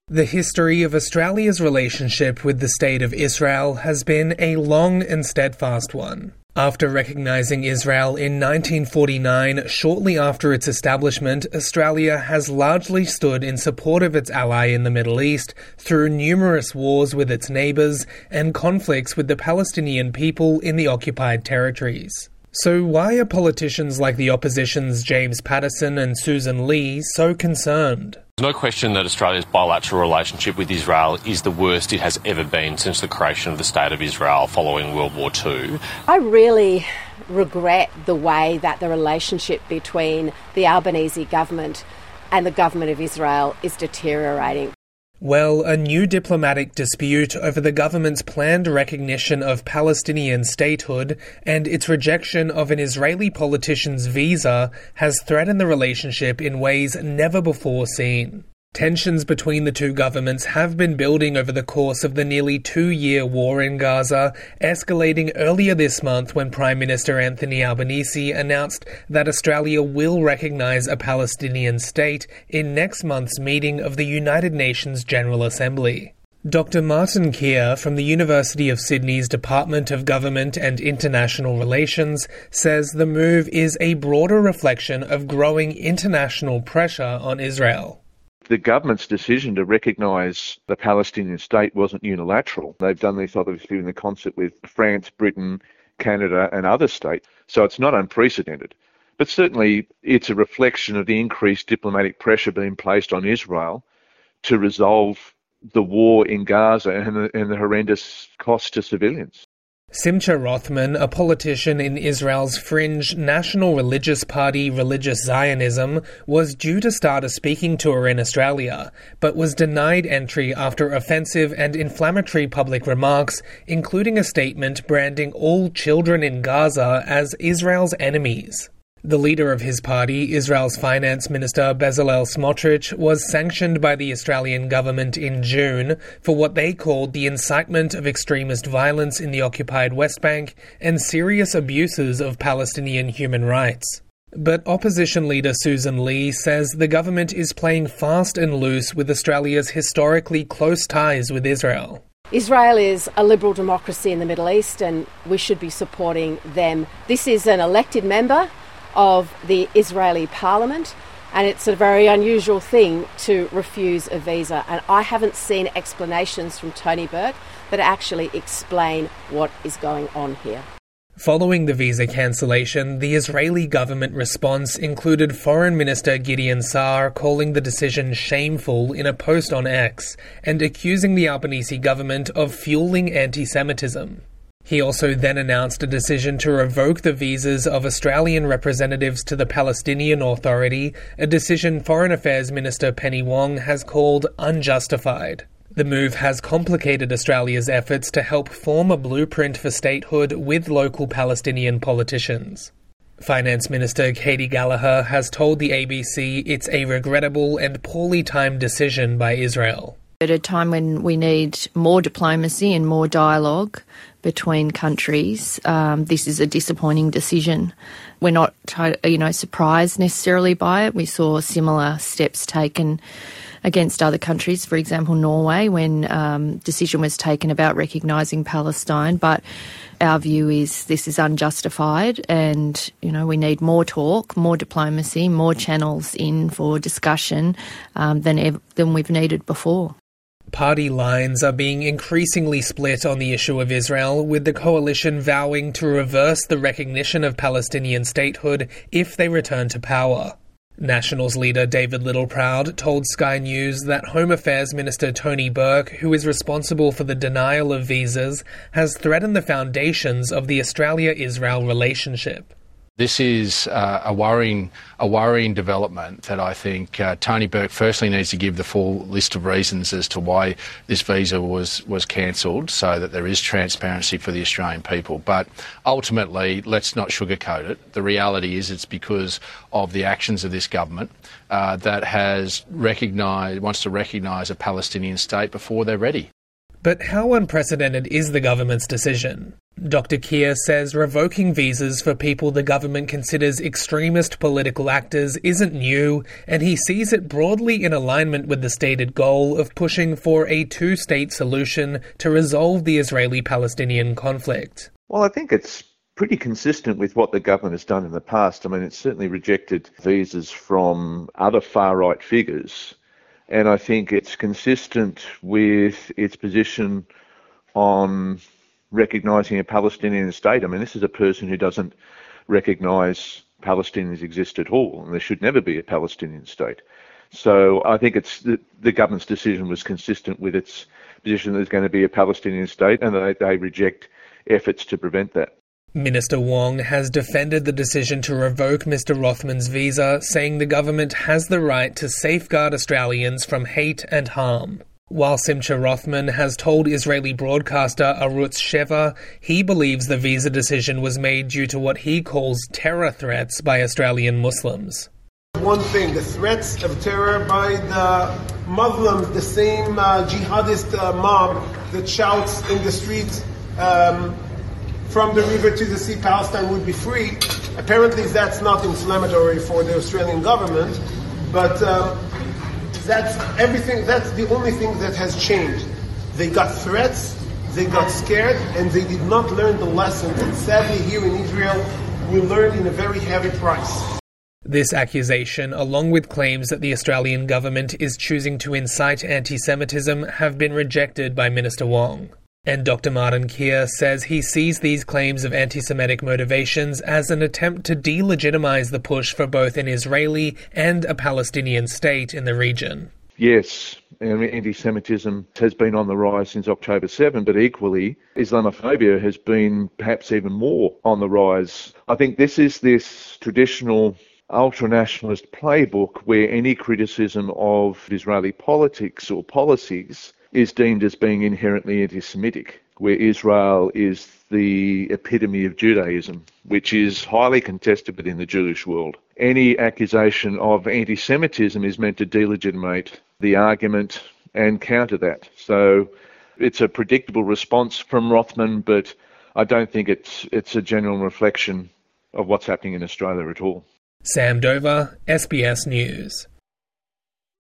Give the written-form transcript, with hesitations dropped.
The history of Australia's relationship with the State of Israel has been a long and steadfast one. After recognising Israel in 1949, shortly after its establishment, Australia has largely stood in support of its ally in the Middle East through numerous wars with its neighbours and conflicts with the Palestinian people in the occupied territories. So why are politicians like the opposition's James Paterson and Susan Lee so concerned? There's no question that Australia's bilateral relationship with Israel is the worst it has ever been since the creation of the State of Israel following World War II. I really regret the way that the relationship between the Albanese government and the government of Israel is deteriorating. Well, a new diplomatic dispute over the government's planned recognition of Palestinian statehood and its rejection of an Israeli politician's visa has threatened the relationship in ways never before seen. Tensions between the two governments have been building over the course of the nearly 2-year war in Gaza, escalating earlier this month when Prime Minister Anthony Albanese announced that Australia will recognise a Palestinian state in next month's meeting of the United Nations General Assembly. Dr. Martin Keir from the University of Sydney's Department of Government and International Relations says the move is a broader reflection of growing international pressure on Israel. The government's decision to recognise the Palestinian state wasn't unilateral. They've done this obviously in the concert with France, Britain, Canada and other states, so it's not unprecedented. But certainly it's a reflection of the increased diplomatic pressure being placed on Israel to resolve the war in Gaza and the horrendous cost to civilians. Simcha Rothman, a politician in Israel's fringe national religious party Religious Zionism, was due to start a speaking tour in Australia, but was denied entry after offensive and inflammatory public remarks, including a statement branding all children in Gaza as Israel's enemies. The leader of his party, Israel's Finance Minister Bezalel Smotrich, was sanctioned by the Australian government in June for what they called the incitement of extremist violence in the occupied West Bank and serious abuses of Palestinian human rights. But opposition leader Susan Lee says the government is playing fast and loose with Australia's historically close ties with Israel. Israel is a liberal democracy in the Middle East and we should be supporting them. This is an elected member of the Israeli parliament, and it's a very unusual thing to refuse a visa. And I haven't seen explanations from Tony Burke that actually explain what is going on here. Following the visa cancellation, the Israeli government response included Foreign Minister Gideon Saar calling the decision shameful in a post on X and accusing the Albanese government of fueling anti-Semitism. He also then announced a decision to revoke the visas of Australian representatives to the Palestinian Authority, a decision Foreign Affairs Minister Penny Wong has called unjustified. The move has complicated Australia's efforts to help form a blueprint for statehood with local Palestinian politicians. Finance Minister Katy Gallagher has told the ABC it's a regrettable and poorly timed decision by Israel. At a time when we need more diplomacy and more dialogue between countries, this is a disappointing decision. We're not, surprised necessarily by it. We saw similar steps taken against other countries, for example, Norway, when decision was taken about recognising Palestine. But our view is this is unjustified and, we need more talk, more diplomacy, more channels in for discussion than we've needed before. Party lines are being increasingly split on the issue of Israel, with the coalition vowing to reverse the recognition of Palestinian statehood if they return to power. Nationals leader David Littleproud told Sky News that Home Affairs Minister Tony Burke, who is responsible for the denial of visas, has threatened the foundations of the Australia-Israel relationship. This is a worrying development that I think Tony Burke firstly needs to give the full list of reasons as to why this visa was cancelled, so that there is transparency for the Australian people. But ultimately, let's not sugarcoat it. The reality is it's because of the actions of this government that wants to recognise a Palestinian state before they're ready. But how unprecedented is the government's decision? Dr. Keir says revoking visas for people the government considers extremist political actors isn't new, and he sees it broadly in alignment with the stated goal of pushing for a two-state solution to resolve the Israeli-Palestinian conflict. Well, I think it's pretty consistent with what the government has done in the past. I mean, it's certainly rejected visas from other far-right figures, and I think it's consistent with its position on recognising a Palestinian state. I mean, this is a person who doesn't recognise Palestinians exist at all, and there should never be a Palestinian state. So I think it's the government's decision was consistent with its position that there's going to be a Palestinian state, and they reject efforts to prevent that. Minister Wong has defended the decision to revoke Mr. Rothman's visa, saying the government has the right to safeguard Australians from hate and harm. While Simcha Rothman has told Israeli broadcaster Arutz Sheva he believes the visa decision was made due to what he calls terror threats by Australian Muslims. One thing, the threats of terror by the Muslims, the same jihadist mob that shouts in the streets, from the river to the sea, Palestine would be free. Apparently that's not inflammatory for the Australian government, but that's everything. That's the only thing that has changed. They got threats, they got scared, and they did not learn the lesson that sadly here in Israel we learned in a very heavy price. This accusation, along with claims that the Australian government is choosing to incite anti-Semitism, have been rejected by Minister Wong. And Dr. Martin Keir says he sees these claims of anti-Semitic motivations as an attempt to delegitimize the push for both an Israeli and a Palestinian state in the region. Yes, anti-Semitism has been on the rise since October 7, but equally, Islamophobia has been perhaps even more on the rise. I think this is this traditional ultranationalist playbook where any criticism of Israeli politics or policies is deemed as being inherently anti-Semitic, where Israel is the epitome of Judaism, which is highly contested within the Jewish world. Any accusation of anti-Semitism is meant to delegitimate the argument and counter that. So it's a predictable response from Rothman, but I don't think it's a genuine reflection of what's happening in Australia at all. Sam Dover, SBS News.